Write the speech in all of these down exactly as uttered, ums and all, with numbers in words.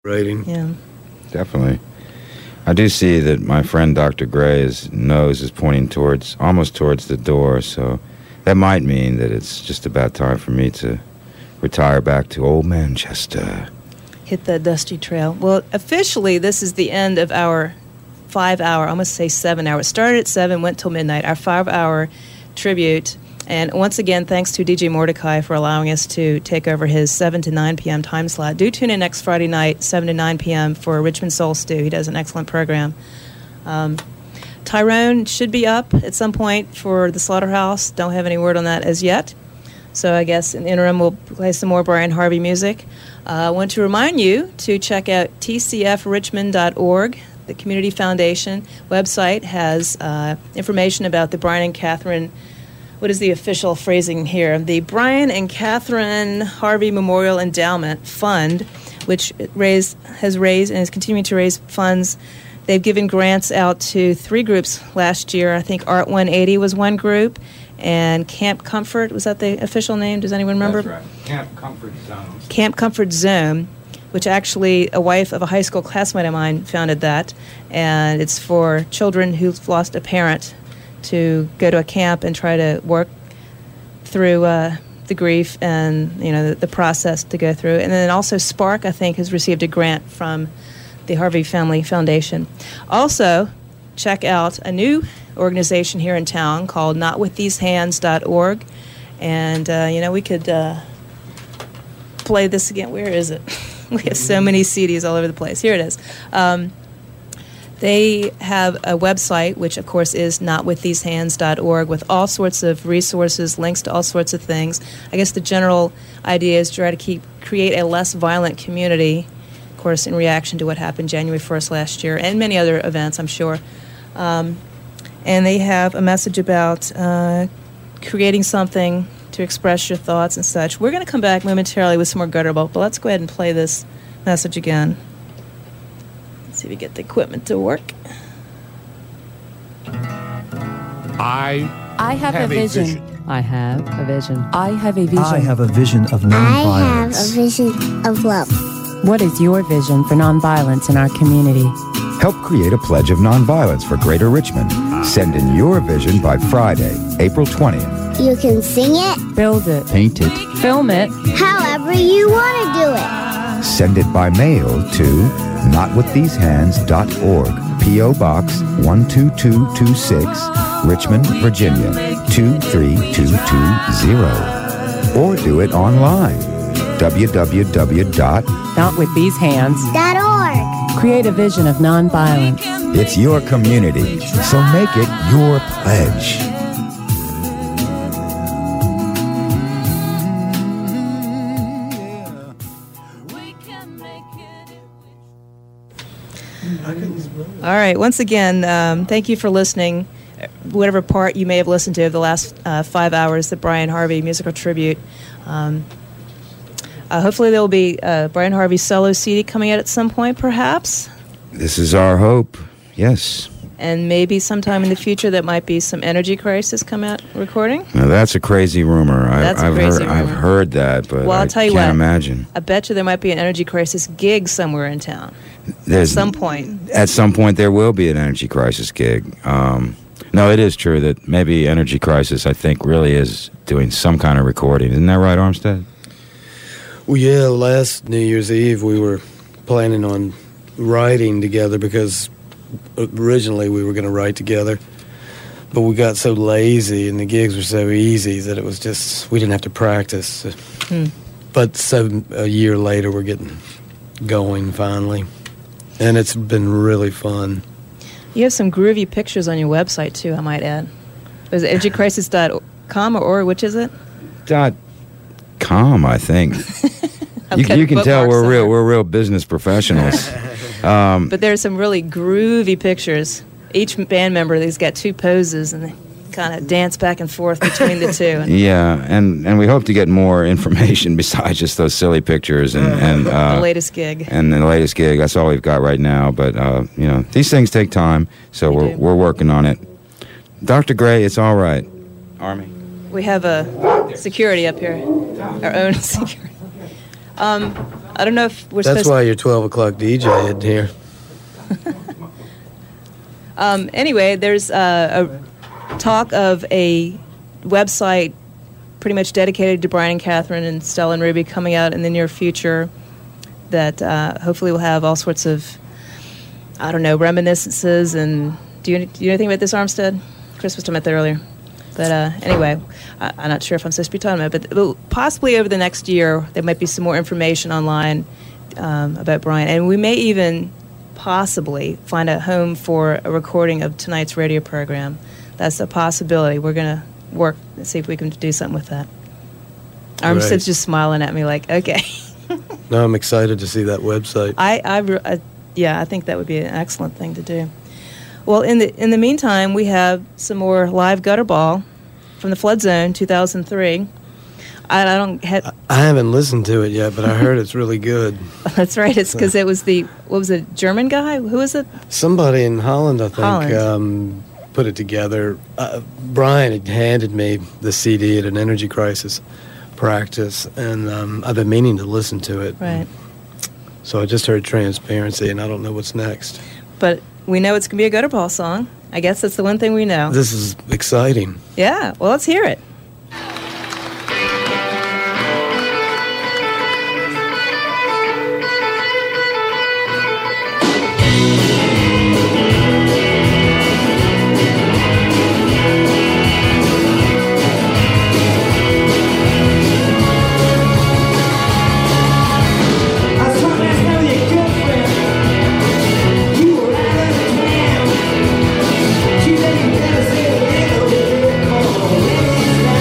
Rating. Yeah. Definitely. I do see that my friend Doctor Gray's nose is pointing towards, almost towards the door, so that might mean that it's just about time for me to retire back to old Manchester. Hit that dusty trail. Well, officially, this is the end of our five-hour, I must say seven hour. It started at seven, went till midnight, our five-hour tribute. And once again, thanks to D J Mordecai for allowing us to take over his seven to nine p.m. time slot. Do tune in next Friday night, seven to nine p.m. for Richmond Soul Stew. He does an excellent program. Um, Tyrone should be up at some point for the Slaughterhouse. Don't have any word on that as yet. So I guess in the interim, we'll play some more Brian Harvey music. Uh, I want to remind you to check out T C F richmond dot org. The Community Foundation website has uh, information about the Brian and Catherine, what is the official phrasing here? The Brian and Catherine Harvey Memorial Endowment Fund, which raised, has raised and is continuing to raise funds. They've given grants out to three groups last year. I think Art one eighty was one group, and Camp Comfort, was that the official name? Does anyone remember? That's right. Camp Comfort Zone. Camp Comfort Zone, which actually a wife of a high school classmate of mine founded that, and it's for children who've lost a parent to go to a camp and try to work through uh, the grief and, you know, the, the process to go through. And then also Spark, I think, has received a grant from the Harvey Family Foundation. Also, check out a new organization here in town called not with these hands dot org. And, uh, you know, we could uh, play this again. Where is it? We have so many C Ds all over the place. Here it is. Um, They have a website, which, of course, is not with these hands dot org, with all sorts of resources, links to all sorts of things. I guess the general idea is to try to keep create a less violent community, of course, in reaction to what happened January first last year, and many other events, I'm sure. Um, and they have a message about uh, creating something to express your thoughts and such. We're going to come back momentarily with some more Gutterball, but let's go ahead and play this message again. See if we get the equipment to work. I I have, have a, a vision. vision. I have a vision. I have a vision. I have a vision of I have nonviolence. a vision of love. What is your vision for nonviolence in our community? Help create a pledge of nonviolence for Greater Richmond. Send in your vision by Friday, April twentieth. You can sing it, Build it. Paint it. Film it. however you want to do it. Send it by mail to not with these hands dot org, P O. Box one two two two six, Richmond, Virginia two three two two zero. Or do it online, w w w dot Not with these hands. Dot org. Create a vision of nonviolence. It's your community, so make it your pledge. All right. Once again, um, thank you for listening. Whatever part you may have listened to of the last uh, five hours, the Brian Harvey musical tribute. Um, uh, hopefully there will be a Brian Harvey solo C D coming out at some point, perhaps. This is our hope, yes. And maybe sometime in the future that might be some Energy Crisis come out recording. Now that's a crazy rumor. I, That's a I've crazy heard, I've rumor. heard that, but Well, I'll I tell you can't what. imagine. I bet you there might be an Energy Crisis gig somewhere in town. There's, At some point. At some point, there will be an Energy Crisis gig. Um, no, it is true that maybe Energy Crisis, I think, really is doing some kind of recording. Isn't that right, Armstead? Well, yeah, last New Year's Eve we were planning on writing together because originally we were going to write together. But we got so lazy and the gigs were so easy that it was just, we didn't have to practice. Hmm. But so a year later we're getting going finally. And it's been really fun. You have some groovy pictures on your website, too, I might add. Is it energy crisis dot com or, or which is it? Dot com, I think. you, got you can tell bookmarks we're real, somewhere. we're real business professionals. um, But there's some really groovy pictures. Each band member has got two poses, and they kind of dance back and forth between the two. And yeah, and, and we hope to get more information besides just those silly pictures and, and uh, the latest gig. and the latest gig. That's all we've got right now. But uh, you know, these things take time, so They we're do. we're working on it. Doctor Gray, it's all right. Army. We have a security up here, our own security. Um, I don't know if we're That's supposed why you're twelve o'clock D J in here. Um, anyway, there's uh, a talk of a website pretty much dedicated to Brian and Catherine and Stella and Ruby coming out in the near future that uh, hopefully will have all sorts of, I don't know, reminiscences. And do you, do you know anything about this, Armstead? Chris was talking about that earlier. But uh, anyway, I, I'm not sure if I'm supposed to be talking about it, but, but possibly over the next year there might be some more information online um, about Brian. And we may even possibly find a home for a recording of tonight's radio program. That's a possibility. We're going to work and see if we can do something with that. Armstead's Right. just smiling at me like, okay. No, I'm excited to see that website. I, I, I, yeah, I think that would be an excellent thing to do. Well, in the in the meantime, we have some more live gutter ball from the Flood Zone two thousand three. I, I don't have. I haven't listened to it yet, but I heard it's really good. That's right. It's because it was the what was it? German guy? Who was it? Somebody in Holland, I think, Holland. Um, put it together. Uh, Brian had handed me the C D at an energy crisis practice, and um, I've been meaning to listen to it. Right. So I just heard Transparency, and I don't know what's next. But we know it's going to be a gutter ball song. I guess that's the one thing we know. This is exciting. Yeah. Well, let's hear it. She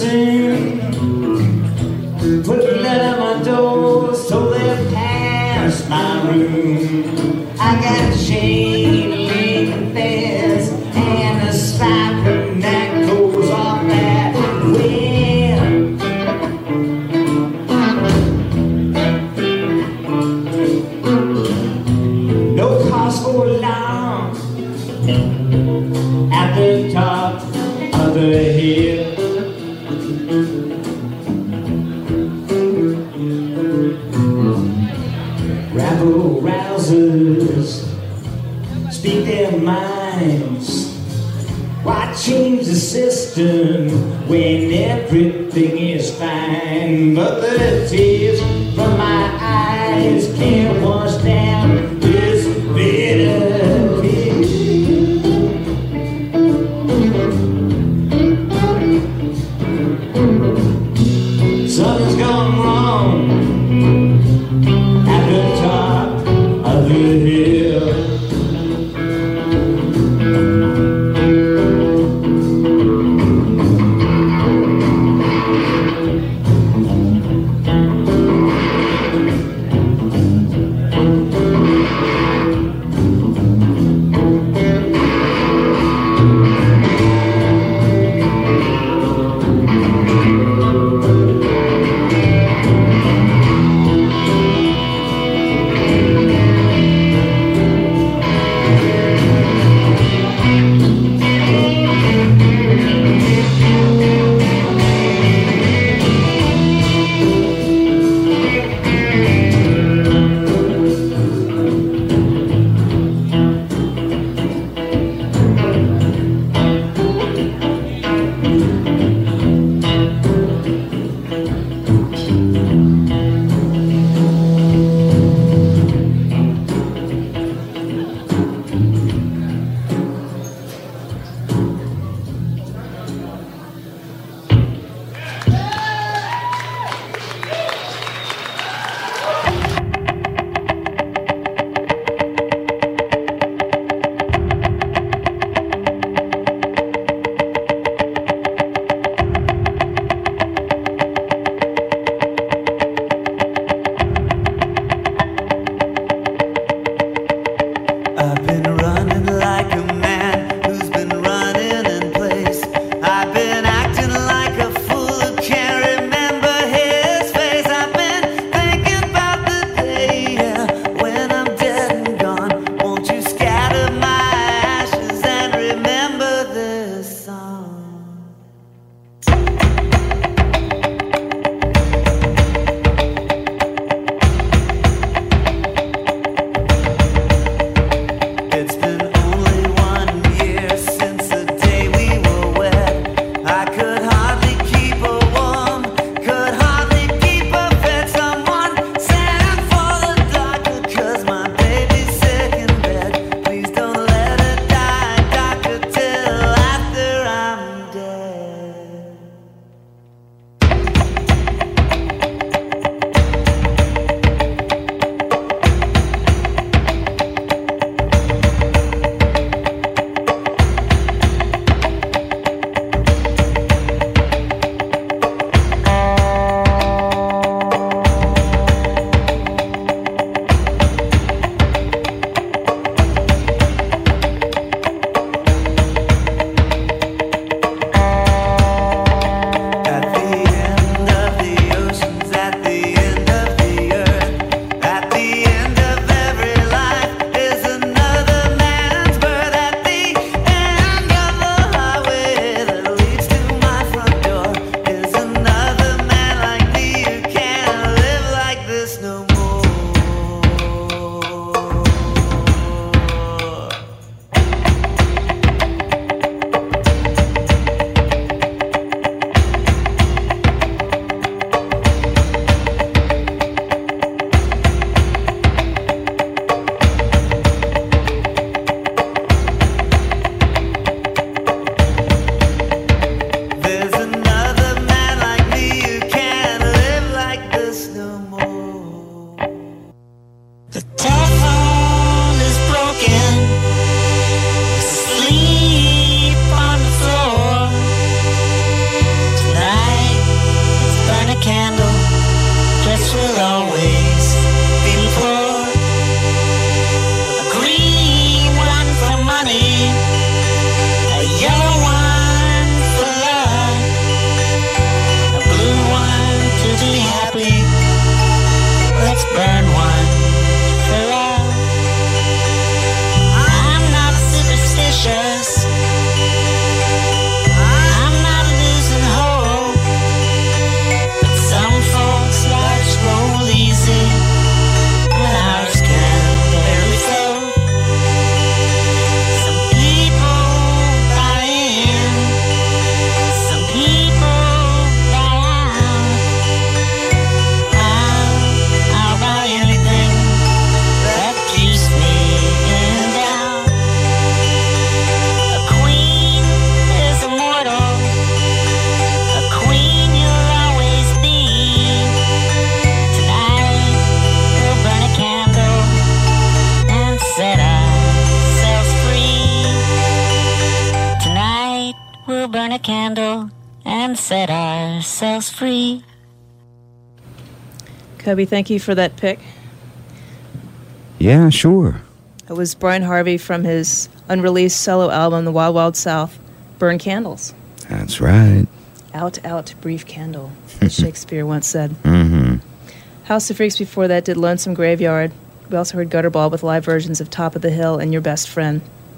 sin. Put blood on my door, so they pass my room. I got a chain link fence and a stipend that goes off that wind. No cost for long at the top of the hill. Rabble rousers speak their minds. Why change the system when everything is fine? But the tears from my eyes can't wash down this bitter pill. Something's gone wrong at the top of the hill. set ourselves free. Cubby, thank you for that pick. Yeah, sure. It was Brian Harvey from his unreleased solo album, The Wild Wild South, Burn Candles. That's right. Out, out, brief candle, as Shakespeare once said. Mm-hmm. House of Freaks before that did Lonesome Graveyard. We also heard Gutterball with live versions of Top of the Hill and Your Best Friend.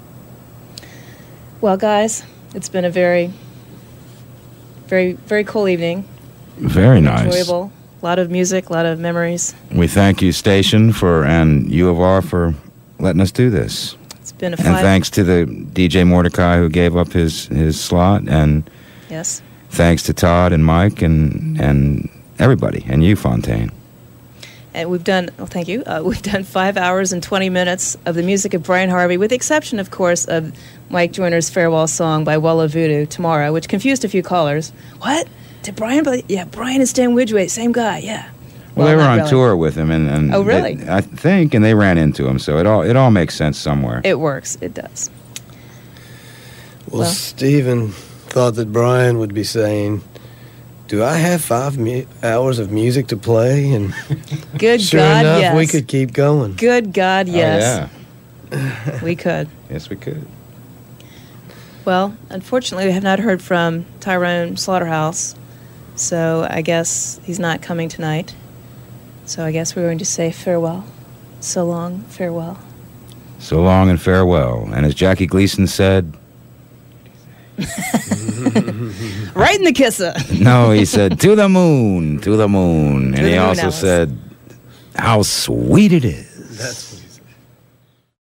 Well, guys, it's been a very, very, very cool evening. Very nice. Enjoyable. A lot of music, a lot of memories. We thank you, station, for and U of R for letting us do this. It's been a And five... thanks to the D J Mordecai who gave up his, his slot, and Yes. thanks to Todd and Mike and and everybody, and you, Fontaine. And we've done, oh, thank you, uh, we've done five hours and twenty minutes of the music of Brian Harvey, with the exception, of course, of Mike Joyner's farewell song by Walla Voodoo, Tomorrow, which confused a few callers. What? Did Brian play? Yeah, Brian and Stan Widgway, same guy, yeah. Well, Well, they were not on really. tour with him, and, and Oh, really? they- I think, and they ran into him, so it all it all makes sense somewhere. It works, it does. Well, Well. Stephen thought that Brian would be saying, do I have five mu- hours of music to play? And Good sure God, enough, yes. we could keep going. Good God, yes. Oh, yeah. We could. Yes, we could. Well, unfortunately, we have not heard from Tyrone Slaughterhouse, so I guess he's not coming tonight. So I guess we're going to say farewell. So long, farewell. So long and farewell. And as Jackie Gleason said, Right in the kisser. no, he said, to the moon, to the moon. To and the he moon, also Alice. said, how sweet it is. That's